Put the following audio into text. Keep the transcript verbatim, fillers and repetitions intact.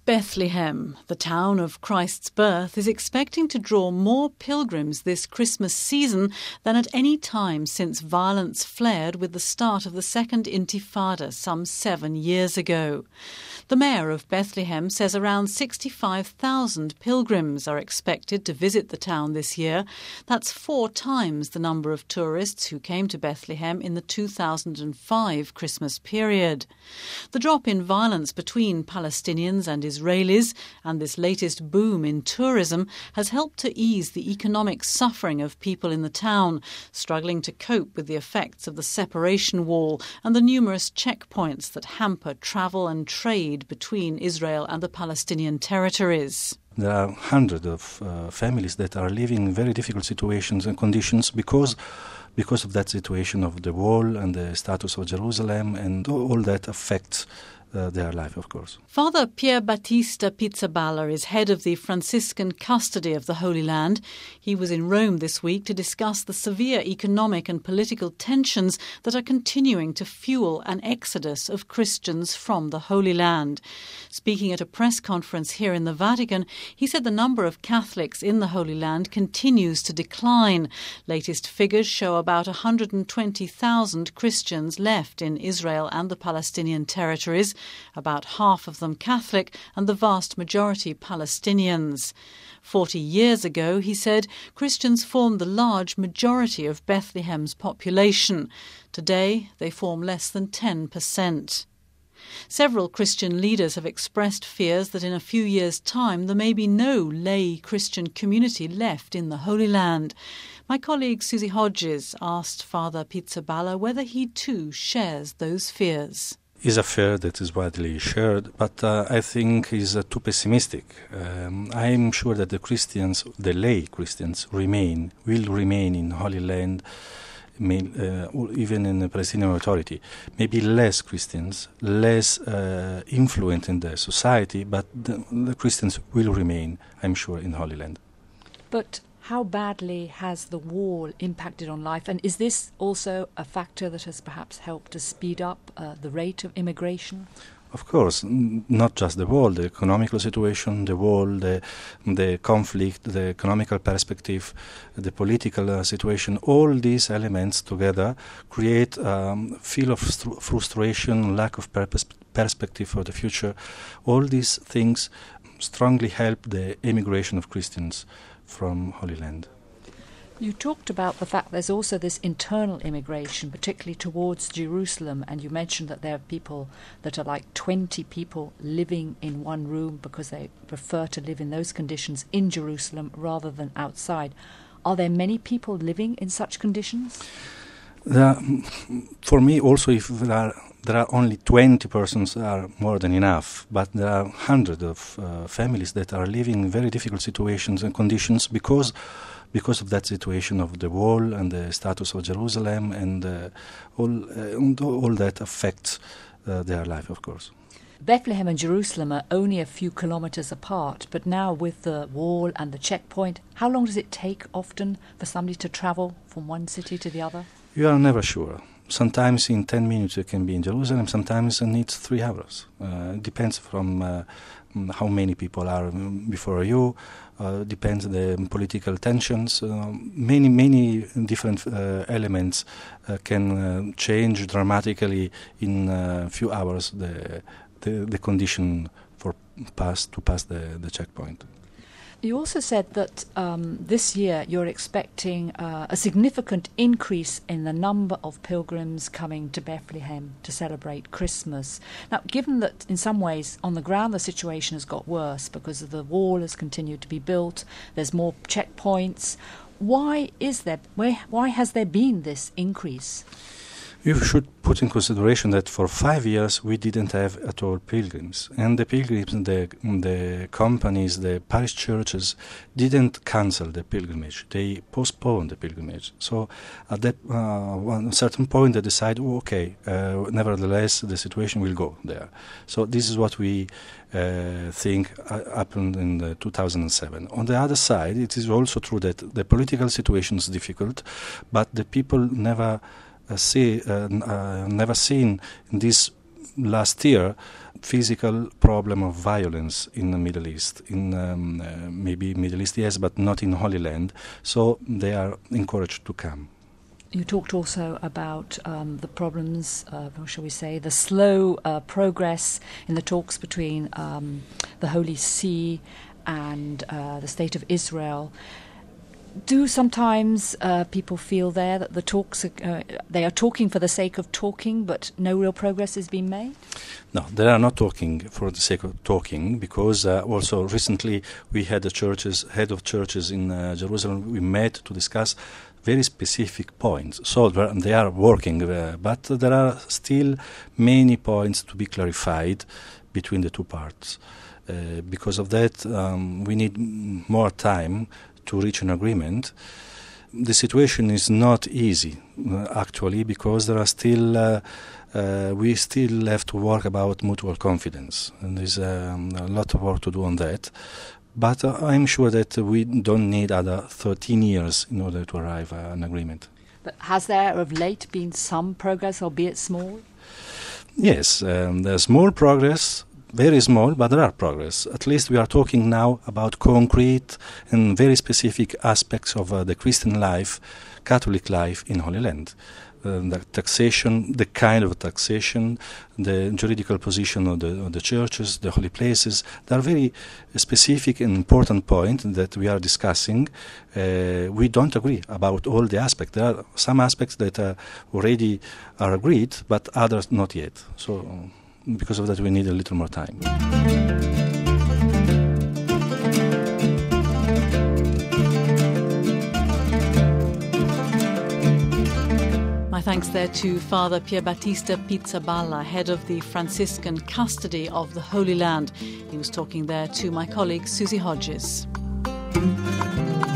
Bethlehem, the town of Christ's birth, is expecting to draw more pilgrims this Christmas season than at any time since violence flared with the start of the Second Intifada some seven years ago. The mayor of Bethlehem says around sixty-five thousand pilgrims are expected to visit the town this year. That's four times the number of tourists who came to Bethlehem in the two thousand five Christmas period. The drop in violence between Palestinians and Israelis and this latest boom in tourism has helped to ease the economic suffering of people in the town, struggling to cope with the effects of the separation wall and the numerous checkpoints that hamper travel and trade between Israel and the Palestinian territories. There are hundreds of uh, families that are living in very difficult situations and conditions because because of that situation of the wall and the status of Jerusalem, and all that affects Uh, their life, of course. Father Pier Battista Pizzaballa is head of the Franciscan custody of the Holy Land. He was in Rome this week to discuss the severe economic and political tensions that are continuing to fuel an exodus of Christians from the Holy Land. Speaking at a press conference here in the Vatican, he said the number of Catholics in the Holy Land continues to decline. Latest figures show about one hundred twenty thousand Christians left in Israel and the Palestinian territories, about half of them Catholic and the vast majority Palestinians. Forty years ago, he said, Christians formed the large majority of Bethlehem's population. Today, they form less than ten percent. Several Christian leaders have expressed fears that in a few years' time there may be no lay Christian community left in the Holy Land. My colleague Susie Hodges asked Father Pizzaballa whether he too shares those fears. Is a fear that is widely shared, but uh, I think is uh, too pessimistic. Um, I'm sure that the Christians, the lay Christians, remain, will remain in Holy Land, may, uh, even in the Palestinian Authority. Maybe less Christians, less uh, influent in the society, but the, the Christians will remain, I'm sure, in Holy Land. But how badly has the wall impacted on life? And is this also a factor that has perhaps helped to speed up uh, the rate of immigration? Of course, n- not just the wall, the economical situation, the wall, the, the conflict, the economical perspective, the political uh, situation, all these elements together create a um, feel of stru- frustration, lack of purpose, perspective for the future. All these things strongly help the immigration of Christians from Holy Land. You talked about the fact there's also this internal immigration, particularly towards Jerusalem, and you mentioned that there are people that are like twenty people living in one room because they prefer to live in those conditions in Jerusalem rather than outside. Are there many people living in such conditions? There, for me, also, if there are there are only twenty persons, are more than enough. But there are hundreds of uh, families that are living in very difficult situations and conditions because because of that situation of the wall and the status of Jerusalem, and uh, all uh, and all that affects uh, their life, of course. Bethlehem and Jerusalem are only a few kilometres apart, but now with the wall and the checkpoint, how long does it take often for somebody to travel from one city to the other? You are never sure. Sometimes in ten minutes you can be in Jerusalem, sometimes it needs three hours. Uh, it depends from uh, how many people are before you, uh, depends the political tensions. Uh, many, many different uh, elements uh, can uh, change dramatically in a few hours the, the, the condition for pass to pass the, the checkpoint. You also said that um, this year you're expecting uh, a significant increase in the number of pilgrims coming to Bethlehem to celebrate Christmas. Now, given that in some ways on the ground the situation has got worse because the wall has continued to be built, there's more checkpoints, why is there? Why, why has there been this increase? You should put in consideration that for five years we didn't have at all pilgrims. And the pilgrims, the, the companies, the parish churches didn't cancel the pilgrimage. They postponed the pilgrimage. So at that uh, one certain point they decided, oh, okay, uh, nevertheless the situation will go there. So this is what we uh, think uh, happened in the two thousand seven. On the other side, it is also true that the political situation is difficult, but the people never... Uh, see, uh, uh, never seen in this last year physical problem of violence in the Middle East, in um, uh, maybe Middle East, yes, but not in Holy Land. So they are encouraged to come. You talked also about um, the problems, uh, how shall we say, the slow uh, progress in the talks between um, the Holy See and uh, the State of Israel. Do sometimes uh, people feel there that the talks, are, uh, they are talking for the sake of talking, but no real progress is being made? No, they are not talking for the sake of talking, because uh, also recently we had the churches, head of churches in uh, Jerusalem, we met to discuss very specific points. So they are working, uh, but there are still many points to be clarified between the two parts. Uh, because of that, um, we need more time to reach an agreement. The situation is not easy, uh, actually, because there are still uh, uh, we still have to work about mutual confidence, and there's um, a lot of work to do on that. But uh, I'm sure that we don't need other thirteen years in order to arrive at an agreement. But has there of late been some progress, albeit small? Yes, um, there's small progress, very small, but there are progress. At least we are talking now about concrete and very specific aspects of uh, the Christian life, Catholic life in Holy Land. Uh, the taxation, the kind of taxation, the juridical position of the, of the churches, the holy places. There are very specific and important points that we are discussing. Uh, we don't agree about all the aspects. There are some aspects that uh, already are agreed, but others not yet. So because of that, we need a little more time. My thanks there to Father Pierbattista Pizzaballa, head of the Franciscan Custody of the Holy Land. He was talking there to my colleague Susie Hodges.